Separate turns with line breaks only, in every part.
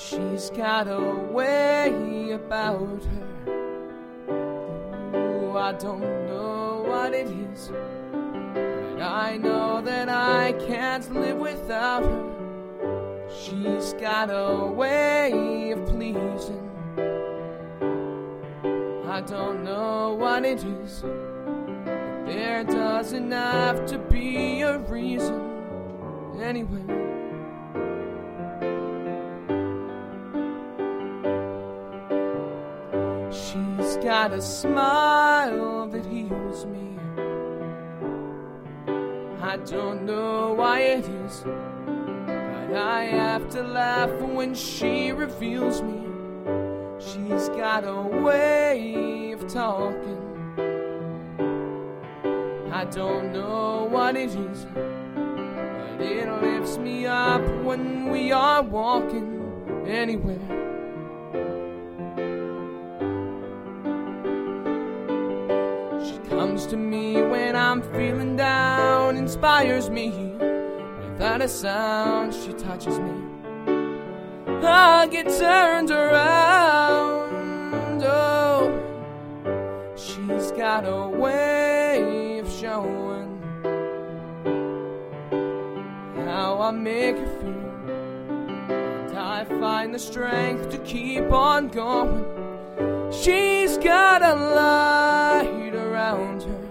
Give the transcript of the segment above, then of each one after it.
She's got a way about her. Ooh, I don't know what it is, but I know that I can't live without her. She's got a way of pleasing. I don't know what it is, but there doesn't have to be a reason anyway. She's got a smile that heals me. I don't know why it is, but I have to laugh when she reveals me. She's got a way of talking. I don't know what it is, but it lifts me up when we are walking anywhere. She comes to me when I'm feeling down, inspires me. Without a sound, she touches me. I get turned around. Oh, she's got a way of showing how I make her feel, and I find the strength to keep on going. She's got a light around her,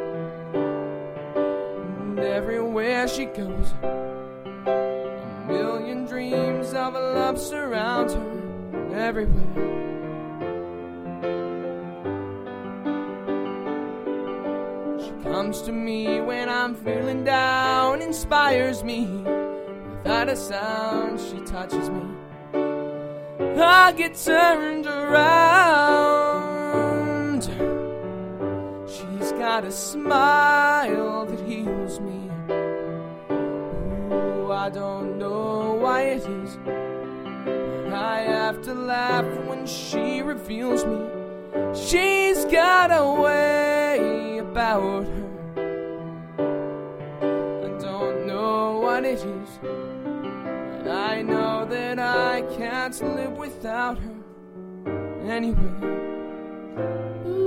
and everywhere she goes, million dreams of a love surround her everywhere. She comes to me when I'm feeling down, inspires me. Without a sound, she touches me. I get turned around. She's got a smile that heals me. I don't know why it is, but I have to laugh when she reveals me. She's got a way about her. I don't know what it is, but I know that I can't live without her anyway. Ooh.